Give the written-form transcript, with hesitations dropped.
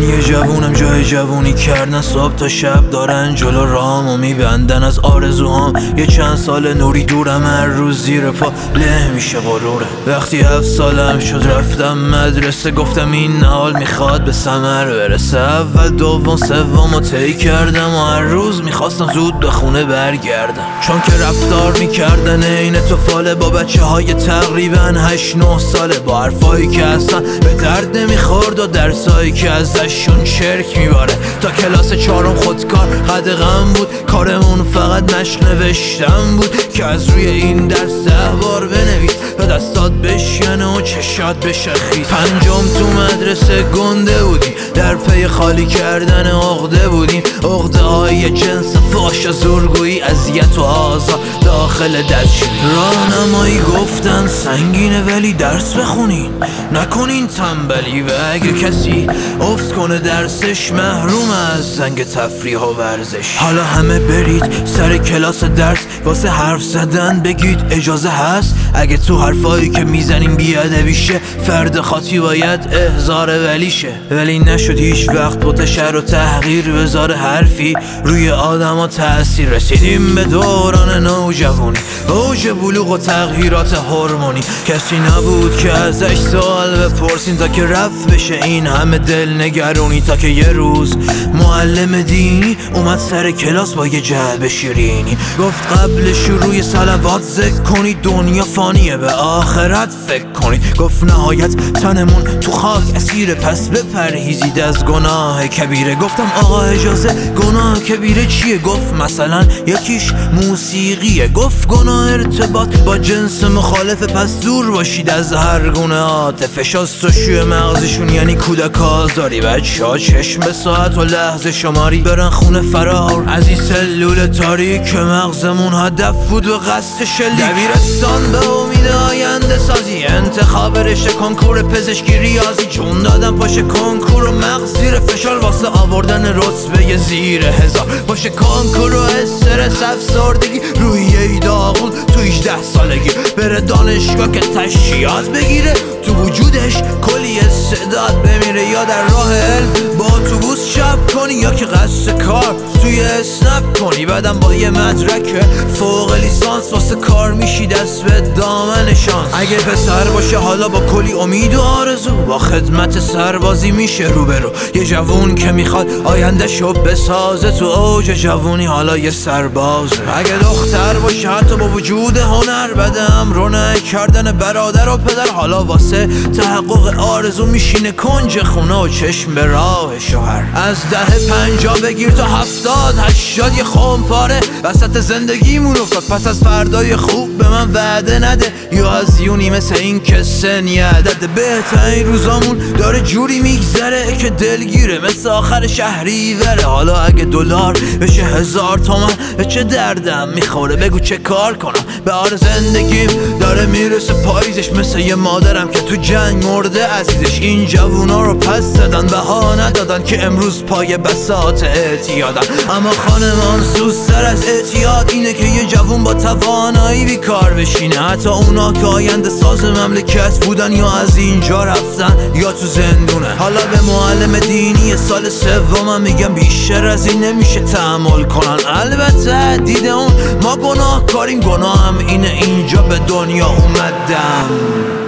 یه جوونم جای جوونی کردن، صبح تا شب دارن جلو رامو میبندن از آرزوهام. یه چند سال نوری دورم، هر روز زیر پا له میشه غروره. وقتی 7 سالم شد رفتم مدرسه، گفتم این نهال میخواد به ثمر برسه. اول دوم سومو طی کردم و هر روز میخواستم زود به خونه برگردم، چون که رفتار میکردن عین طفاله با بچه های تقریبا 8-9 ساله، با حرفایی که اصلا به درد نمیخورد و درسایی که ازشون چرک میباره. تا کلاس 4 خودکار حد غم بود، کارمون فقط مشق نوشتن بود که از روی این درس 10 بار بنویس تا دستات بشکنه و چشات بشه خیس. 5 تو مدرسه گنده بودیم، در پی خالی کردن عقده بودیم، عقده های جنس فاش و زورگویی، اذیت و آزار داخل دستشویی. راهنمایی گفتن سنگینه ولی درس بخونین، نکنین تنبلی، و اگه کسی افت کنه درسش محروم از زنگ تفریح و ورزش. حالا همه برید سر کلاس درس، واسه حرف زدن بگید اجازه هست. اگه تو حرفایی که میزنیم بیادبی شه، فرد خاطی باید احضار ولی شه. ولی نشد هیچ وقت بوت شر و تحقیر بذاره حرفی روی آدما تأثیر. رسیدیم به دوران نوجوانی، اوج بلوغ و تغییرات هورمونی. کسی نبود که ازش سوال بپرسین تا که رفت بشه این همه دل نگرونی. تا که یه روز معلم دینی اومد سر کلاس با یه جعبه شیرینی، گفت قبل شروع صلوات ذکر کنی، دنیا فانیه به آخرت فکر کنی. گفت نهایت تنمون تو خاک اسیره، پس بپرهیزید از گناه کبیره. گفتم آقا اجازه گناه کبیره چیه؟ گفت مثلا یکیش موسیقیه. گفت گناه ارتباط با جنس مخالفه، پس دور باشید از هر گونه عاطفه. شستشوی مغزشون یعنی کودک آزاری، بچه ها چشم به ساعت و لحظه شماری، برن خونه فرار از این سلول تاریک. مغزمون هدف بود و قصد شلیک. دبیرستان به امید آینده سازی، انتخاب رشته کنکور پزشکی ریاضی، چون دادم پاشه کنکور و مغز زیر فشار واسه آوردن رتبه زیر 1000. پاشه کنکور و استرس افسردگی، روحیه داغون تو 18 سالگی، بره دانشگاه که تشریعات بگیره، تو وجودش کلی استعداد بمیره. یا در راه علم با اتوبوس شب کنی، یا که قصد کار توی اسنپ کنی، بعدم با یه مدرک فوق لیسانس واسه کار میشی دست به دامن شانس. اگه پسر باشه حالا با کلی امید و آرزو، با خدمت سربازی میشه روبرو. یه جوون که میخواد آینده شو بسازه، تو اوج جوونی حالا یه سربازه. اگه دختر باشه حتی با وجود هنر، بعد امرونه کردن برادر و پدر، حالا واسه تحقق آرزو میشینه کنج خونه و چشم به راه شوهر. از دهه 50 بگیر تا 70-80 یه خمپاره وسط زندگیمون افتاد، پس از فردای خوب به من وعده نده، یا از یونی مثل این که سن یه عدد. بهترین روزامون داره جوری میگذره که دلگیره مثل آخر شهری وره. حالا اگه دلار بشه 1000 تومن به چه دردم میخوره؟ بگو چه کار کنم؟ به آر زندگیم داره میرسه پاییزش، مثل یه مادرم که تو جنگ مرده عزیزش. این جوونا رو پس زدن، بها ندادن که امروز پای بساط اعتیادن. اما خانمان سوزتر از اعتیاد اینه که یه جوون با توانایی بیکار بشینه، حتی اونا که آینده ساز مملکت بودن یا از اینجا رفتن یا تو زندونه. حالا به معلم دینی سال 3 میگم بیشتر از این نمیشه تحمل کنن. البته دید اون ما گناه کاریم، گناه هم اینه اینجا به دنیا اومدم.